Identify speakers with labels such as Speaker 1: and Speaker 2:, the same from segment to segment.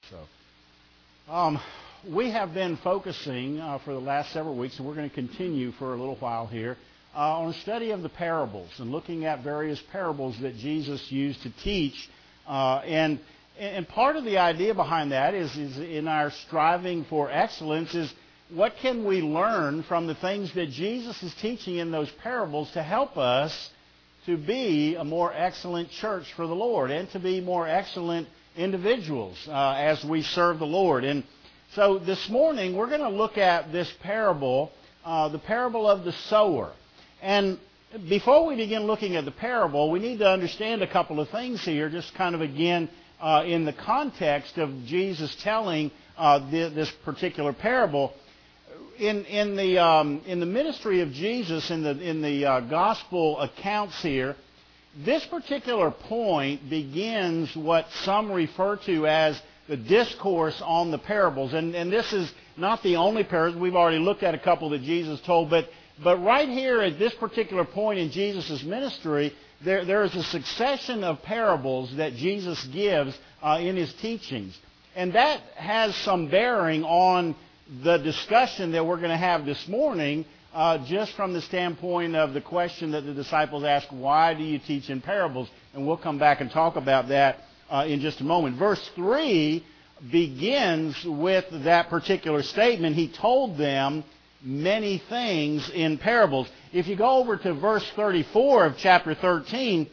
Speaker 1: So, we have been focusing for the last several weeks, and we're going to continue for a little while here, on a study of the parables and looking at various parables that Jesus used to teach. And part of the idea behind that is in our striving for excellence is what can we learn from the things that Jesus is teaching in those parables to help us to be a more excellent church for the Lord and to be more excellent individuals as we serve the Lord. And so this morning we're going to look at this parable, the parable of the sower. And before we begin looking at the parable, we need to understand a couple of things here, just kind of again in the context of Jesus telling this particular parable. In the ministry of Jesus, in the gospel accounts here, this particular point begins what some refer to as the discourse on the parables. And this is not the only parables. We've already looked at a couple that Jesus told. But right here at this particular point in Jesus' ministry, there is a succession of parables that Jesus gives in His teachings. And that has some bearing on the discussion that we're going to have this morning, just from the standpoint of the question that the disciples asked, why do you teach in parables? And we'll come back and talk about that in just a moment. Verse 3 begins with that particular statement. He told them many things in parables. If you go over to verse 34 of chapter 13,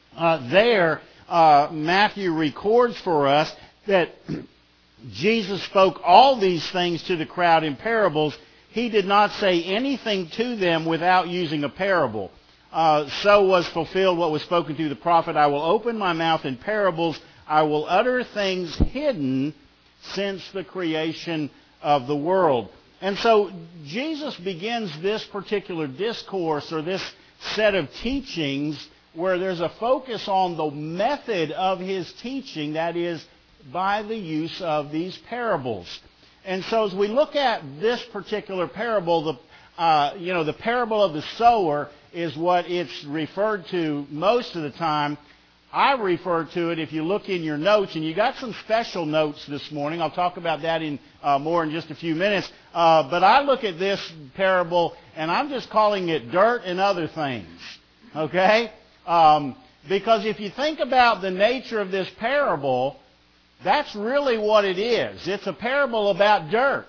Speaker 1: Matthew records for us that Jesus spoke all these things to the crowd in parables. He did not say anything to them without using a parable. So was fulfilled what was spoken through the prophet, I will open my mouth in parables. I will utter things hidden since the creation of the world. And so Jesus begins this particular discourse or this set of teachings where there's a focus on the method of His teaching, that is, by the use of these parables. And so as we look at this particular parable, the parable of the sower is what it's referred to most of the time. I refer to it, if you look in your notes, and you got some special notes this morning. I'll talk about that more in just a few minutes. But I look at this parable, and I'm just calling it dirt and other things. Okay? Because if you think about the nature of this parable, that's really what it is. It's a parable about dirt.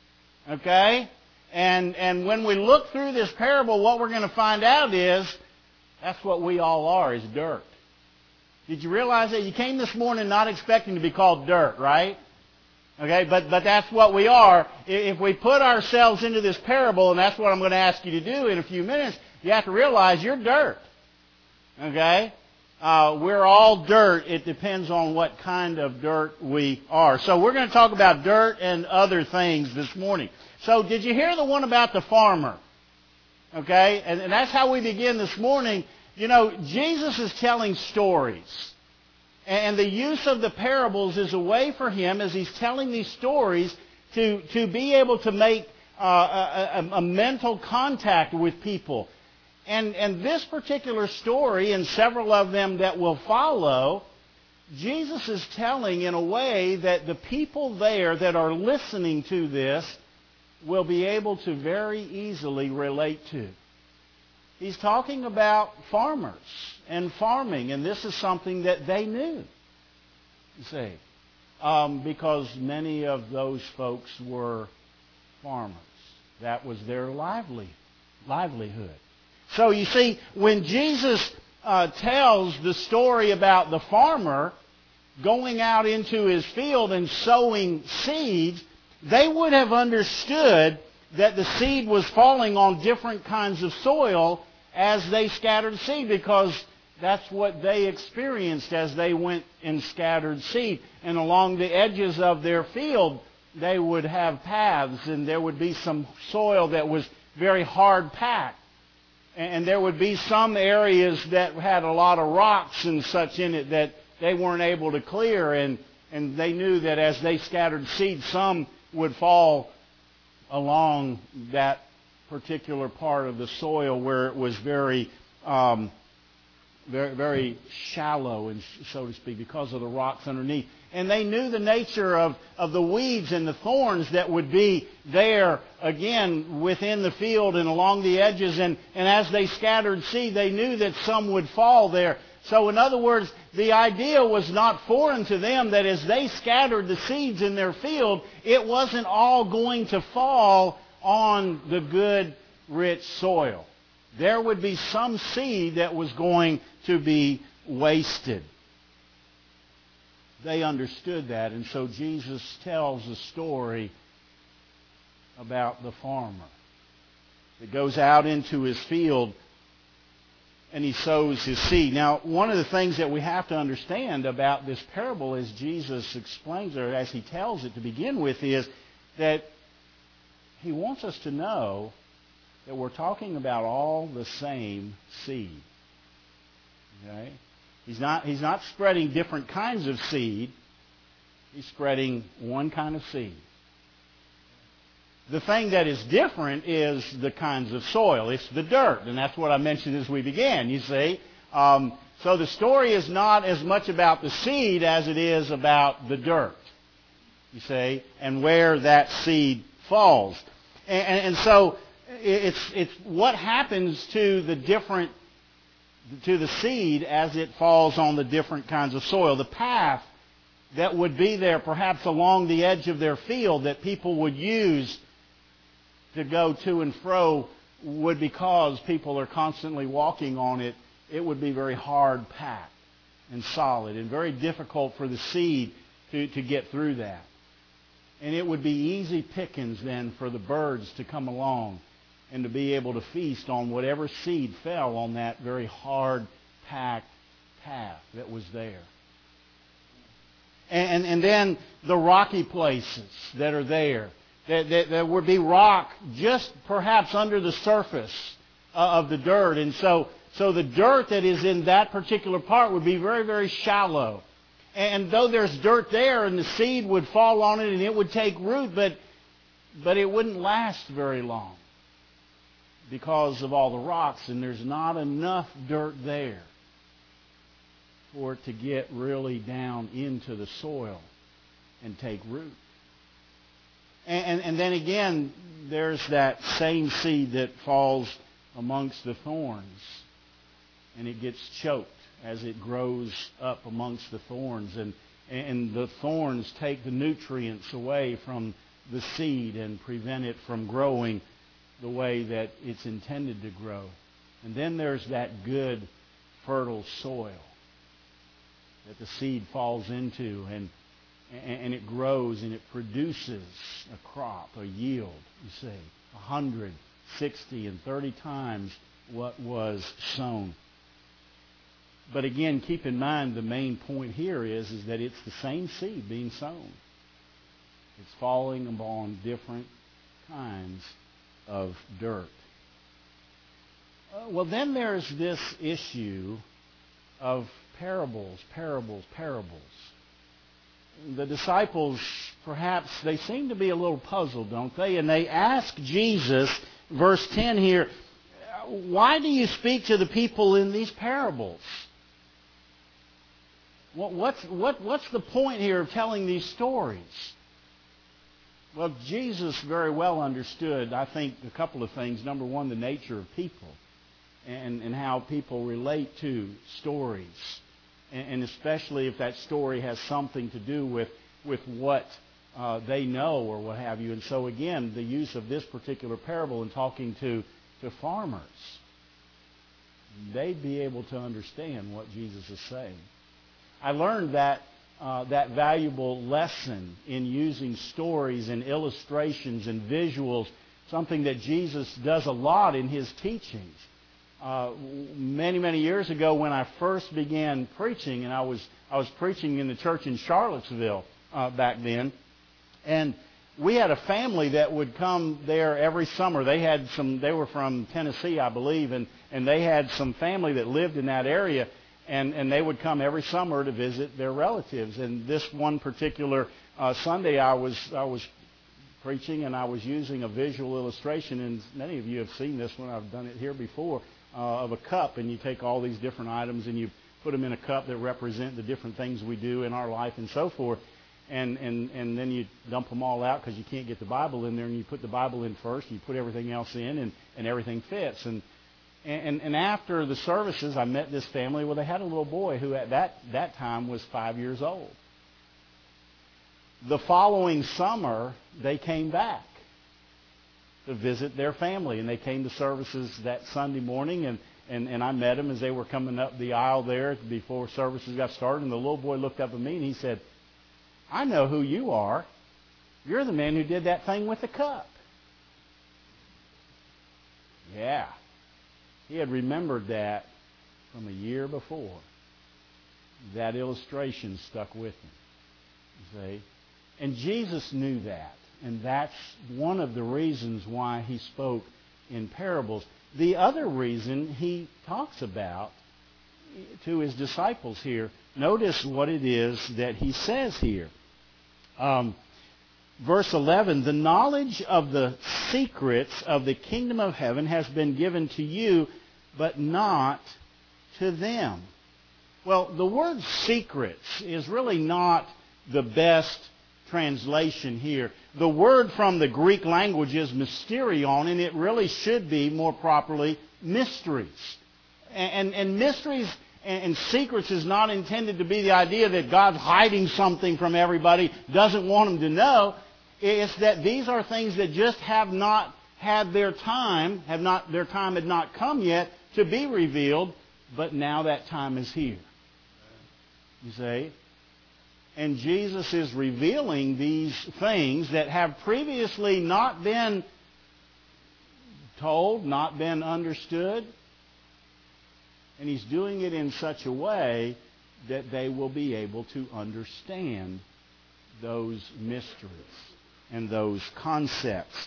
Speaker 1: Okay? And when we look through this parable, what we're going to find out is that's what we all are, is dirt. Did you realize that? You came this morning not expecting to be called dirt, right? Okay, but that's what we are. If we put ourselves into this parable, and that's what I'm going to ask you to do in a few minutes, you have to realize you're dirt. Okay? We're all dirt. It depends on what kind of dirt we are. So we're going to talk about dirt and other things this morning. So did you hear the one about the farmer? Okay? And that's how we begin this morning. You know, Jesus is telling stories. And the use of the parables is a way for Him, as He's telling these stories, to be able to make a mental contact with people. And this particular story, and several of them that will follow, Jesus is telling in a way that the people there that are listening to this will be able to very easily relate to. He's talking about farmers and farming, and this is something that they knew, you see, because many of those folks were farmers. That was their livelihood. So you see, when Jesus tells the story about the farmer going out into his field and sowing seeds, they would have understood that the seed was falling on different kinds of soil as they scattered seed, because that's what they experienced as they went and scattered seed. And along the edges of their field, they would have paths, and there would be some soil that was very hard packed. And there would be some areas that had a lot of rocks and such in it that they weren't able to clear. And they knew that as they scattered seed, some would fall along that particular part of the soil where it was very very, very shallow, and so to speak, because of the rocks underneath. And they knew the nature of the weeds and the thorns that would be there, again, within the field and along the edges. And as they scattered seed, they knew that some would fall there. So in other words, the idea was not foreign to them that as they scattered the seeds in their field, it wasn't all going to fall on the good, rich soil. There would be some seed that was going to be wasted. They understood that, and so Jesus tells a story about the farmer that goes out into his field and he sows his seed. Now, one of the things that we have to understand about this parable, as Jesus explains, or as he tells it to begin with, is that he wants us to know that we're talking about all the same seed. Okay? He's not spreading different kinds of seed. He's spreading one kind of seed. The thing that is different is the kinds of soil. It's the dirt, and that's what I mentioned as we began, you see. So the story is not as much about the seed as it is about the dirt, you see, and where that seed falls. And so it's what happens to the seed as it falls on the different kinds of soil. The path that would be there perhaps along the edge of their field that people would use to go to and fro would, because people are constantly walking on it, it would be very hard packed and solid and very difficult for the seed to get through that. And it would be easy pickings then for the birds to come along and to be able to feast on whatever seed fell on that very hard packed path that was there. And then the rocky places that are there. There would be rock just perhaps under the surface of the dirt. And so the dirt that is in that particular part would be very, very shallow. And though there's dirt there and the seed would fall on it and it would take root, but it wouldn't last very long because of all the rocks, and there's not enough dirt there for it to get really down into the soil and take root. And then again, there's that same seed that falls amongst the thorns, and it gets choked as it grows up amongst the thorns, and the thorns take the nutrients away from the seed and prevent it from growing the way that it's intended to grow. And then there's that good, fertile soil that the seed falls into, and it grows and it produces a crop, a yield, you see, 100, 60, and 30 times what was sown. But again, keep in mind the main point here is that it's the same seed being sown. It's falling upon different kinds of dirt. Well, then there's this issue of parables. The disciples, perhaps, they seem to be a little puzzled, don't they? And they ask Jesus, verse 10 here, why do you speak to the people in these parables? What's the point here of telling these stories? Well, Jesus very well understood, I think, a couple of things. Number one, the nature of people and how people relate to stories. And especially if that story has something to do with what they know or what have you. And so, again, the use of this particular parable in talking to farmers, they'd be able to understand what Jesus is saying. I learned that valuable lesson in using stories and illustrations and visuals, something that Jesus does a lot in his teachings. Many years ago, when I first began preaching, and I was preaching in the church in Charlottesville back then, and we had a family that would come there every summer. They were from Tennessee, I believe, and they had some family that lived in that area. And they would come every summer to visit their relatives. And this one particular Sunday, I was preaching, and I was using a visual illustration. And many of you have seen this one. I've done it here before, of a cup, and you take all these different items and you put them in a cup that represent the different things we do in our life and so forth. And then you dump them all out because you can't get the Bible in there, and you put the Bible in first, and you put everything else in, and everything fits. And after the services, I met this family where they had a little boy who at that time was 5 years old. The following summer, they came back to visit their family, and they came to services that Sunday morning, and I met them as they were coming up the aisle there before services got started, and the little boy looked up at me and he said, "I know who you are. You're the man who did that thing with the cup." Yeah. He had remembered that from a year before. That illustration stuck with him. You see? And Jesus knew that. And that's one of the reasons why he spoke in parables. The other reason he talks about to his disciples here, notice what it is that he says here. Verse 11, the knowledge of the secrets of the kingdom of heaven has been given to you, but not to them. Well, the word secrets is really not the best translation here. The word from the Greek language is mysterion, and it really should be more properly mysteries. And mysteries and secrets is not intended to be the idea that God's hiding something from everybody, doesn't want them to know. It's that these are things that just have not had their time, their time had not come yet to be revealed, but now that time is here. You see? And Jesus is revealing these things that have previously not been told, not been understood. And He's doing it in such a way that they will be able to understand those mysteries and those concepts.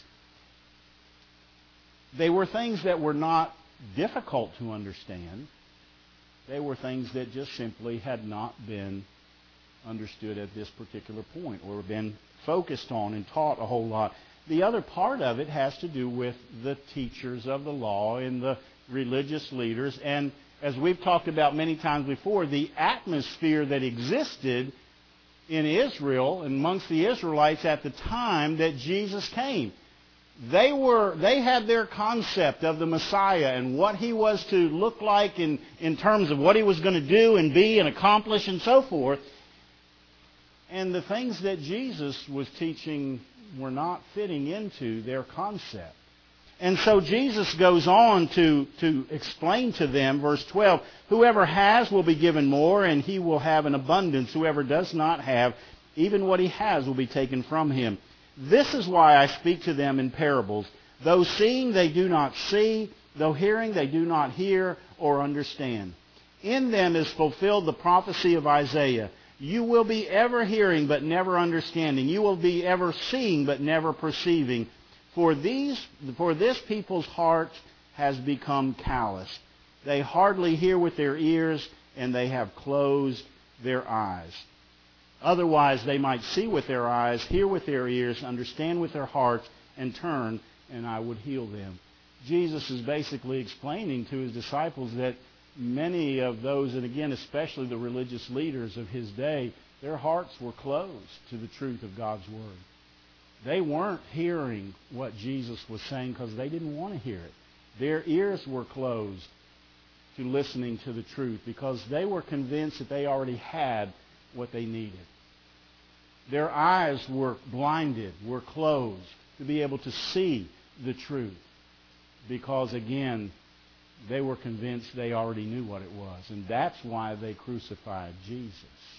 Speaker 1: They were things that were not difficult to understand. They were things that just simply had not been understood at this particular point or been focused on and taught a whole lot. The other part of it has to do with the teachers of the law and the religious leaders. And as we've talked about many times before, the atmosphere that existed in Israel and amongst the Israelites at the time that Jesus came. They had their concept of the Messiah and what He was to look like in terms of what He was going to do and be and accomplish and so forth. And the things that Jesus was teaching were not fitting into their concept. And so Jesus goes on to explain to them, verse 12, whoever has will be given more, and he will have an abundance. Whoever does not have, even what he has will be taken from him. This is why I speak to them in parables. Though seeing they do not see, though hearing they do not hear or understand. In them is fulfilled the prophecy of Isaiah. You will be ever hearing but never understanding. You will be ever seeing but never perceiving. For this people's heart has become calloused. They hardly hear with their ears, and they have closed their eyes. Otherwise they might see with their eyes, hear with their ears, understand with their hearts, and turn, and I would heal them. Jesus is basically explaining to His disciples that many of those, and again especially the religious leaders of His day, their hearts were closed to the truth of God's Word. They weren't hearing what Jesus was saying because they didn't want to hear it. Their ears were closed to listening to the truth because they were convinced that they already had what they needed. Their eyes were blinded, were closed to be able to see the truth because, again, they were convinced they already knew what it was. And that's why they crucified Jesus.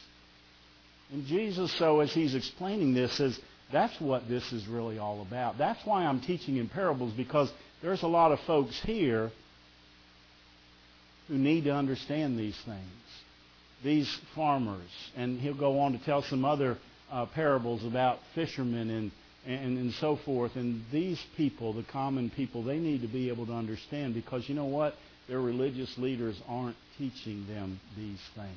Speaker 1: And Jesus, so as He's explaining this, says, that's what this is really all about. That's why I'm teaching in parables, because there's a lot of folks here who need to understand these things. These farmers. And he'll go on to tell some other parables about fishermen and so forth. And these people, the common people, they need to be able to understand, because you know what? Their religious leaders aren't teaching them these things.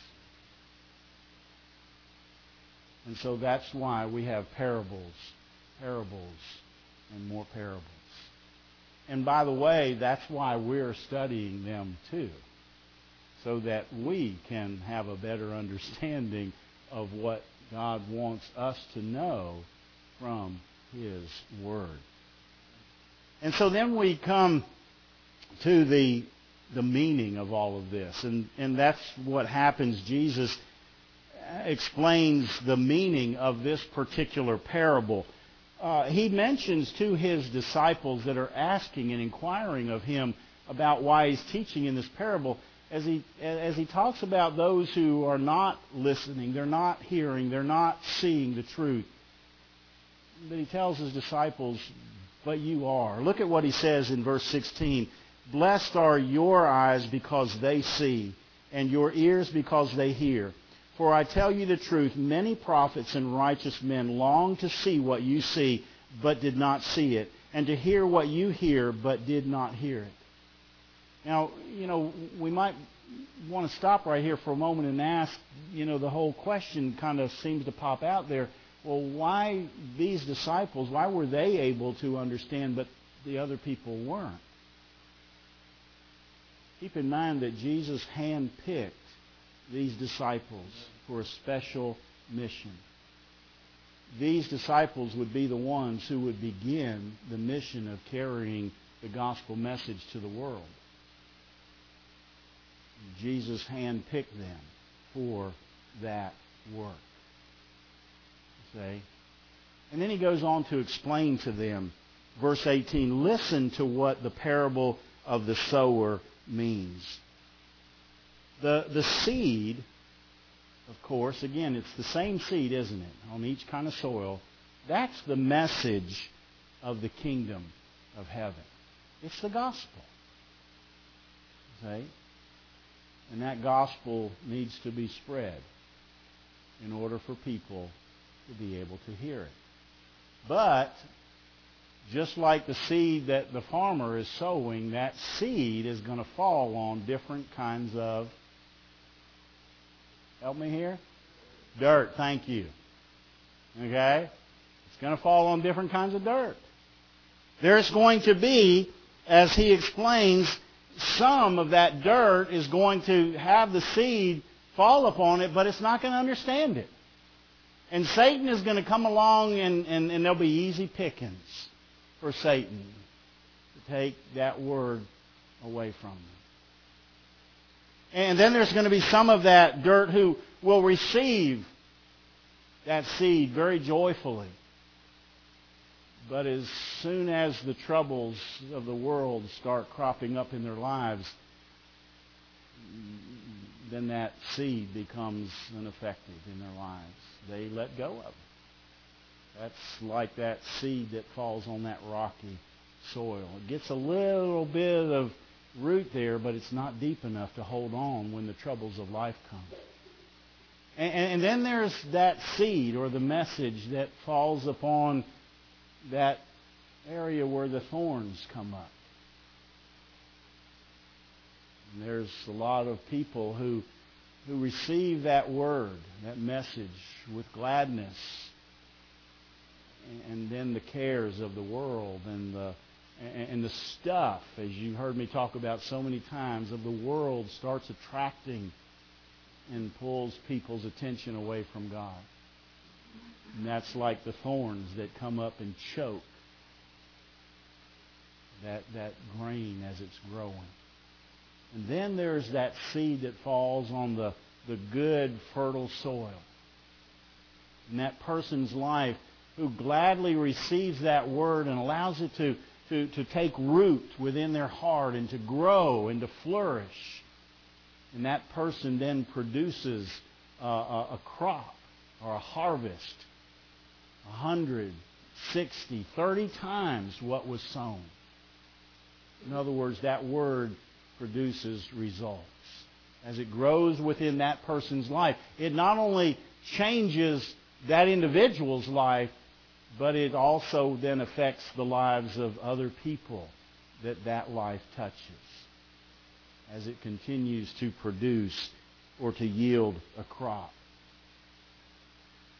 Speaker 1: And so that's why we have parables, and more parables. And by the way, that's why we're studying them too, so that we can have a better understanding of what God wants us to know from His Word. And so then we come to the meaning of all of this. And that's what happens. Jesus explains the meaning of this particular parable. He mentions to His disciples that are asking and inquiring of Him about why He's teaching in this parable, as he talks about those who are not listening, they're not hearing, they're not seeing the truth. But He tells His disciples, but you are. Look at what He says in verse 16. Blessed are your eyes because they see, and your ears because they hear. For I tell you the truth, many prophets and righteous men long to see what you see, but did not see it, and to hear what you hear, but did not hear it. Now, we might want to stop right here for a moment and ask, the whole question kind of seems to pop out there. Well, why these disciples, why were they able to understand, but the other people weren't? Keep in mind that Jesus handpicked these disciples for a special mission. These disciples would be the ones who would begin the mission of carrying the gospel message to the world. Jesus handpicked them for that work. See? And then He goes on to explain to them, verse 18, listen to what the parable of the sower means. The seed, of course, again, it's the same seed, isn't it, on each kind of soil. That's the message of the kingdom of heaven. It's the gospel. See? And that gospel needs to be spread in order for people to be able to hear it. But just like the seed that the farmer is sowing, that seed is going to fall on different kinds of, help me here? Dirt, thank you. Okay? It's going to fall on different kinds of dirt. There's going to be, as he explains, some of that dirt is going to have the seed fall upon it, but it's not going to understand it. And Satan is going to come along and there'll be easy pickings for Satan to take that word away from them. And then there's going to be some of that dirt who will receive that seed very joyfully. But as soon as the troubles of the world start cropping up in their lives, then that seed becomes ineffective in their lives. They let go of it. That's like that seed that falls on that rocky soil. It gets a little bit of root there, but it's not deep enough to hold on when the troubles of life come. And then there's that seed or the message that falls upon that area where the thorns come up. And there's a lot of people who receive that word, that message, with gladness. And then the cares of the world and the stuff, as you heard me talk about so many times, of the world starts attracting and pulls people's attention away from God. And that's like the thorns that come up and choke that grain as it's growing. And then there's that seed that falls on the good, fertile soil. And that person's life who gladly receives that word and allows it to take root within their heart and to grow and to flourish. And that person then produces a crop or a harvest 100, 60, 30 times what was sown. In other words, that word produces results. As it grows within that person's life, it not only changes that individual's life, but it also then affects the lives of other people that life touches as it continues to produce or to yield a crop.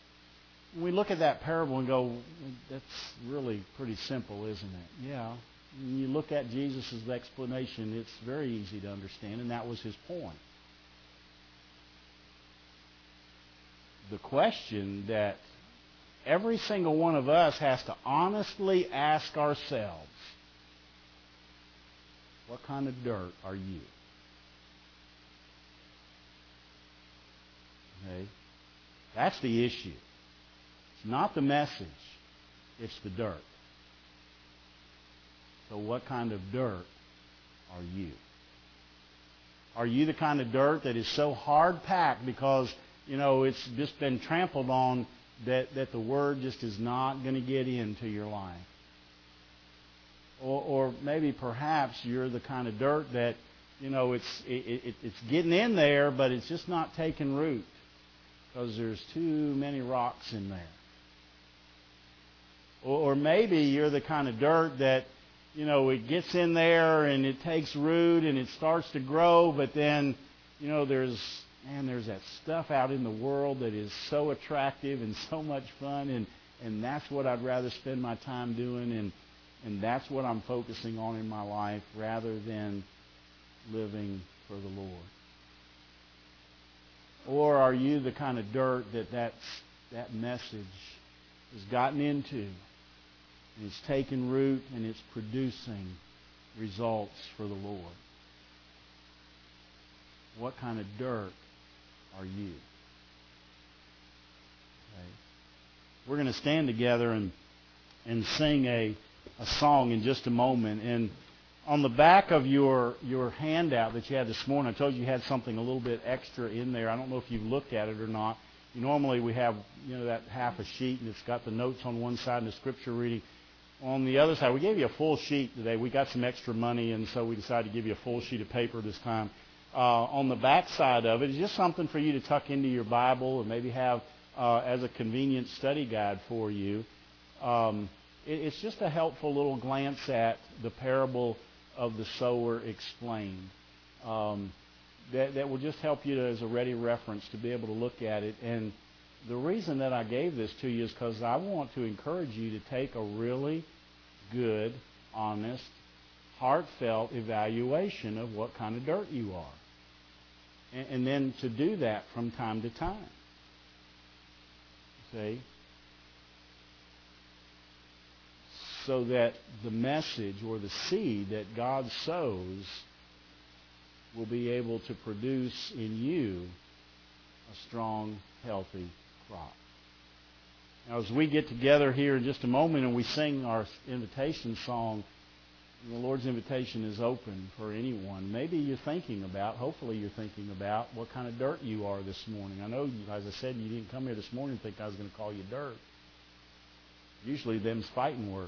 Speaker 1: We look at that parable and go, that's really pretty simple, isn't it? Yeah, When you look at Jesus' explanation, it's very easy to understand, and that was his point. The question that every single one of us has to honestly ask ourselves, what kind of dirt are you? Okay? That's the issue. It's not the message. It's the dirt. So what kind of dirt are you? Are you the kind of dirt that is so hard-packed because, it's just been trampled on that the Word just is not going to get into your life? Or maybe perhaps you're the kind of dirt that, it's getting in there, but it's just not taking root because there's too many rocks in there. Or maybe you're the kind of dirt that, it gets in there and it takes root and it starts to grow, but then, there's that stuff out in the world that is so attractive and so much fun, and that's what I'd rather spend my time doing, and that's what I'm focusing on in my life rather than living for the Lord. Or are you the kind of dirt that message has gotten into, and it's taken root and it's producing results for the Lord? What kind of dirt are you? Okay. We're going to stand together and sing a song in just a moment. And on the back of your handout that you had this morning, I told you had something a little bit extra in there. I don't know if you've looked at it or not. Normally we have that half a sheet, and it's got the notes on one side and the scripture reading on the other side. We gave you a full sheet today. We got some extra money, and so we decided to give you a full sheet of paper this time. On the back side of it is just something for you to tuck into your Bible and maybe have as a convenient study guide for you. It's just a helpful little glance at the parable of the sower explained. That will just help you as a ready reference to be able to look at it. And the reason that I gave this to you is because I want to encourage you to take a really good, honest, heartfelt evaluation of what kind of dirt you are. And then to do that from time to time. See? So that the message or the seed that God sows will be able to produce in you a strong, healthy crop. Now, as we get together here in just a moment and we sing our invitation song, the Lord's invitation is open for anyone. Maybe hopefully you're thinking about what kind of dirt you are this morning. I know, as I said, you didn't come here this morning and think I was going to call you dirt. Usually them's fighting words.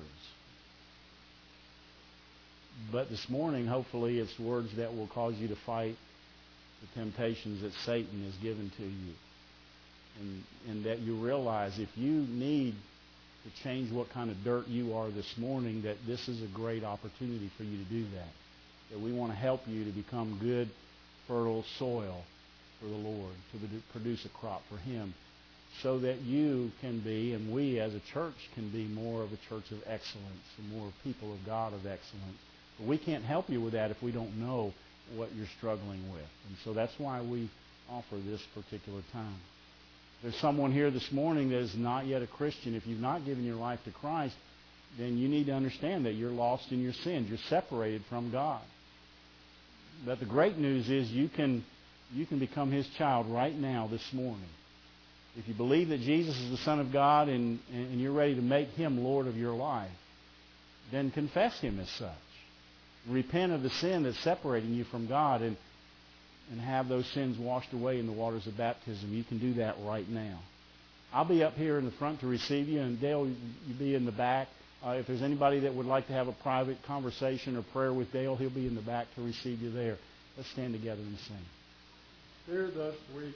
Speaker 1: But this morning, hopefully, it's words that will cause you to fight the temptations that Satan has given to you. And that you realize if you need to change what kind of dirt you are this morning, that this is a great opportunity for you to do that. That we want to help you to become good, fertile soil for the Lord, to produce a crop for Him, so that you can be, and we as a church can be, more of a church of excellence and more people of God of excellence. But we can't help you with that if we don't know what you're struggling with. And so that's why we offer this particular time. There's someone here this morning that is not yet a Christian. If you've not given your life to Christ, then you need to understand that you're lost in your sins. You're separated from God. But the great news is you can become His child right now this morning. If you believe that Jesus is the Son of God and you're ready to make Him Lord of your life, then confess Him as such. Repent of the sin that's separating you from God and have those sins washed away in the waters of baptism. You can do that right now. I'll be up here in the front to receive you, and Dale, you'll be in the back. If there's anybody that would like to have a private conversation or prayer with Dale, he'll be in the back to receive you there. Let's stand together and sing. Hear the sweet